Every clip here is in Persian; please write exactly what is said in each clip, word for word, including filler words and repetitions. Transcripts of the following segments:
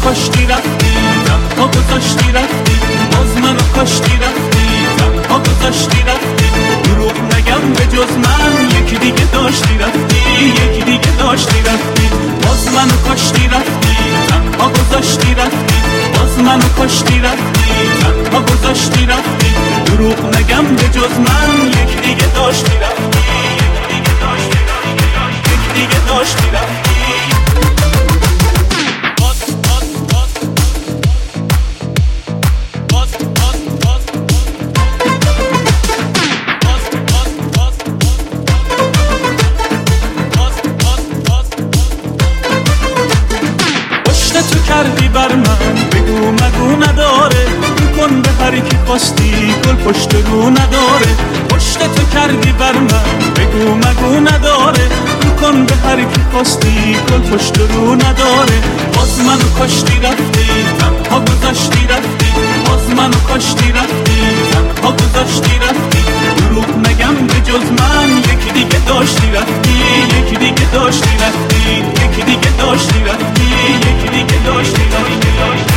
کاشتی رفتی، تنها گذاشتی رفتی، باز منو کاشتی رفتی، تنها گذاشتی رفتی. دروغ نگم به جز من یکی دیگه داشتی رفتی، یکی دیگه داشتی رفتی. باز منو کاشتی رفتی، تنها گذاشتی رفتی، باز منو کاشتی رفتی، تنها گذاشتی رفتی. دروغ نگم به جز من یکی دیگه داشتی رفتی، یکی دیگه داشتی رفتی، یکی دیگه داشتی رفتی. تو کردی بر من بگو مگو نداره، کن به هر کی خواستی گل پشت رو نداره. پشت تو کردی بر من بگو مگو نداره، کن به هر کی خواستی گل پشت رو نداره. باز منو کاشتی رفتی، تنها گذاشتی رفتی، باز منو کاشتی رفتی، تنها گذاشتی رفتی. دروغ نگم به جز من یکی دیگه داشتی رفتی، یکی دیگه داشتی رفتی، یکی دیگه داشتی رفتی، یکی دیگه داشتی رفتی.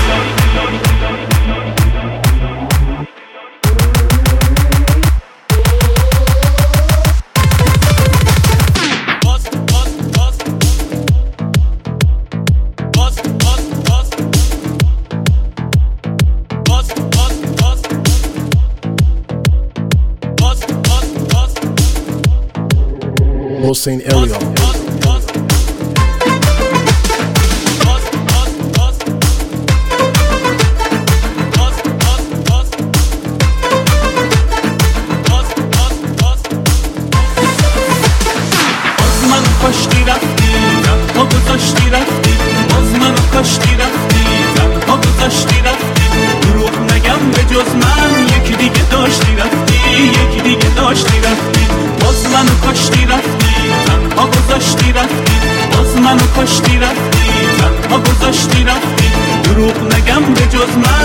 Hossein Ariel. کاشتی رفتی، تنها گذاشتی رفتی، باز منو کاشتی رفتی، تنها گذاشتی رفتی. دروغ نگم به جز من یکی دیگه داشتی رفتی، یکی دیگه داشتی رفتی. باز منو کاشتی رفتی، تنها گذاشتی رفتی، باز منو کاشتی رفتی، تنها گذاشتی رفتی. دروغ نگم به جز من